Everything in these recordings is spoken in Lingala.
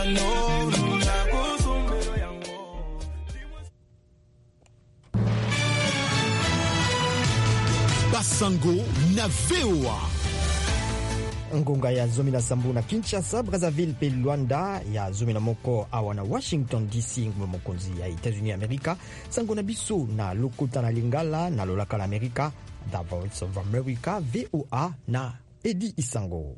Basango na VOA. Ngonga ya zomi na sambu na Kinshasa, Brazzaville pe Luanda ya zomi na moko awa na Washington DC nguma mokonzi ya États-Unis Amerika. Sango na biso na lokota na Lingala na lolaka la Amerika. The Voice of America, VOA na Edi Isango.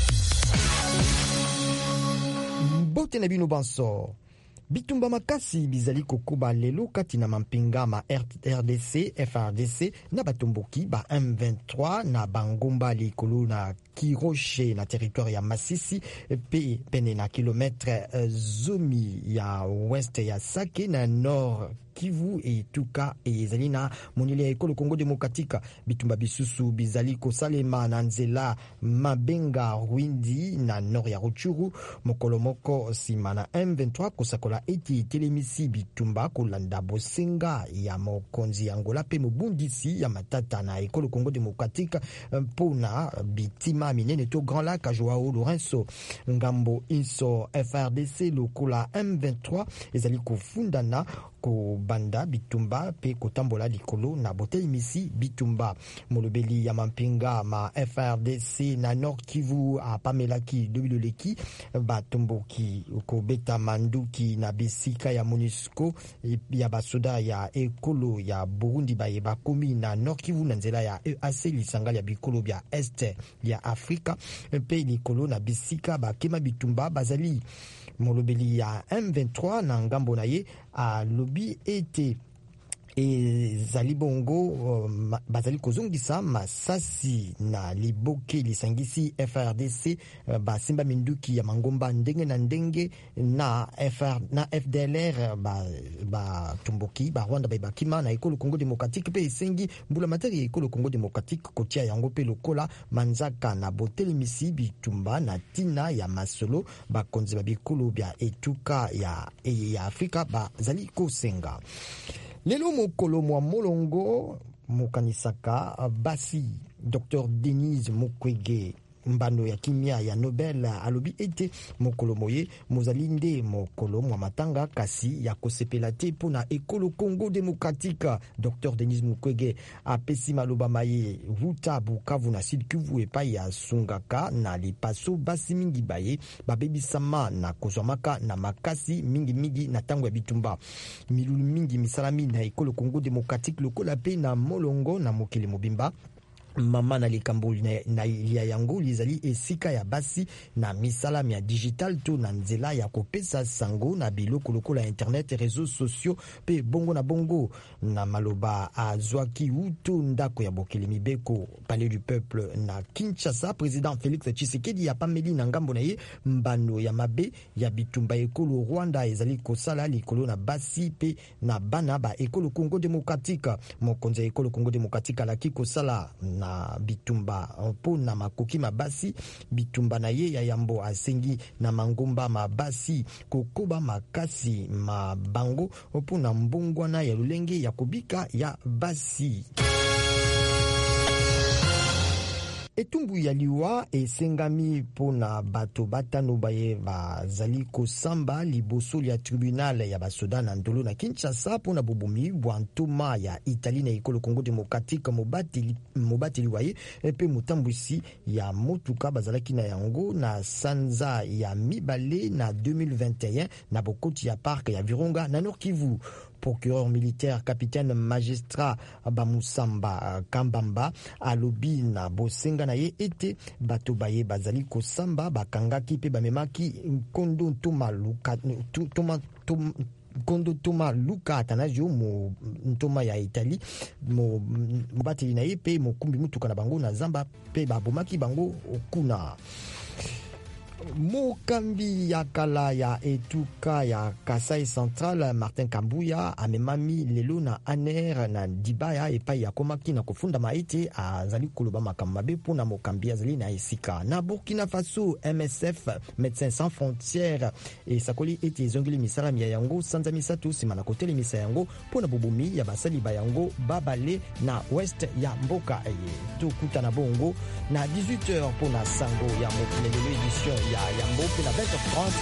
Mbote na bino banso. Bitumba makasi bizali kokuba lelo kati na mampinga ma RDC, FRDC na batomboki ba M23 na bangomba likolo na Kiroshe na territoire ya Masisi pe pene na kilometre zomi ya west ya Sake na nord Kivu e Tuka e ezali na monile ya ekolo Congo Demokratika. Bitumba bisusu bizali kosalema na nzela Mabenga Rwindi na nord ya Ruchuru. Mokolo moko sima na M23 kosakola eti telemisi bitumba kolanda bosenga ya mokonzi Angola pe mobundisi ya matata na ekolo Congo Demokratika pona bitima minene to Grand Lac a Joao Lourenço. Ngambo inso FRDC lokola M23 ezali kofundana ko banda bitumba pe kotambola likolo na botelimisi bitumba. Molobeli ya mampinga ma FRDC na Nord Kivu a pamelaki dobiloleki batomboki ko beta manduki na bisika ya MONUSCO ya basoda ya ekolo ya Burundi baye bakomi na Nord Kivu na nzela ya EAC lisanga ya bikolo bya Est ya Afrika pe likolo na bisika bakema bitumba bazali. Molobeli ya M23 na ngambo na ye a lobi ete ezali bongo bazali kozongisa masasi na liboke lisangisi FRDC basimba minduki ya mangomba ndenge na ndenge na FDLR ba tumboki ba Rwanda ba bakima na ekolo Congo Demokratique pe esengi mbula materi ya ekolo Congo Demokratique kotia yango pe lokola manzaka na botelimisi bitumba na tina ya masolo bakonzi ba bikolo bya etuka ya Afrika bazali kosenga. Lelo mokolo mwa molongo mokanisaka basi Dr. Denis Mukwege mbano ya kimia ya Nobel alobi ete mokolo moye mozalinde mokolo mwa matanga kasi ya kosepela te pona ekolo Congo Demokratika. Dr. Denis Mukwege apesi maloba maye vuta Bukavu na Sud Kivu epai ya Sungaka na lipaso basi mingi baye babebisama na kozwamaka na makasi mingi na tango ya bitumba milulu mingi misalami na ekolo Congo Demokratika lokola pe na molongo na mokili mobimba. Mama na likambo na ya yango lizali esika ya basi na misala ya digital to na nzela ya kopesa sango na biloko lokola internet réseaux sociaux pe bongo na bongo na maloba azwaki uto ndako ya bokeli mibeko palais du peuple na Kinshasa. Président Félix Tshisekedi ya pameli na ngambo na ye mbano ya mabe ya bitumba ekolo Rwanda ezali kosala likolo na basi pe na bana ba ekolo Congo Demokratika. Mokonzi ya ekolo Congo Demokratika la kikosala na bitumba po na makoki mabasi bitumba na ye ya yambo asengi na mangomba mabasi kokoba makasi mabango po na mbongwana ya lulenge ya kobika ya basi. Etumbu ya liwa esengami pona bato batano baye bazali kosamba liboso ya tribunal ya basoda na ndolo na Kinshasa pona bobumi bwantoma ya Italie na ekolo Congo Demokratika mobateli waye pe mutambwisi ya motuka bazalaki na yango na sanza ya mibale na 2021 na bokoti ya park ya Virunga na Nord Kivu. Procureur militaire capitaine magistrat Bamusamba Kambamba alobi na bosenga na ye ete bato baye bazali kosamba bakangaki pe bamemaki kondo toma Luka Atanasio mo ntoma ya Italie mo bateli na ye pe mokumbi mutuka na bango na zamba pe babomaki bango okuna. Mokambi ya kala ya etuka ya Kasai Central Martin Kambuya amemami lelo na aner na dibaya epai ya komaki na kofunda maite azali koloba makambo mabe pona mokambi azali na esika. Na Burkina Faso MSF Médecins Sans Frontières esakoli ete ezongeli misalami ya yango sanza misato sima na kotele misa yango pona bobumi ya basali ba yango babale na west ya mboka eye. Tokuta na bongo na 18h pona sango ya mokilelo edition ya Yambo pe na 20h30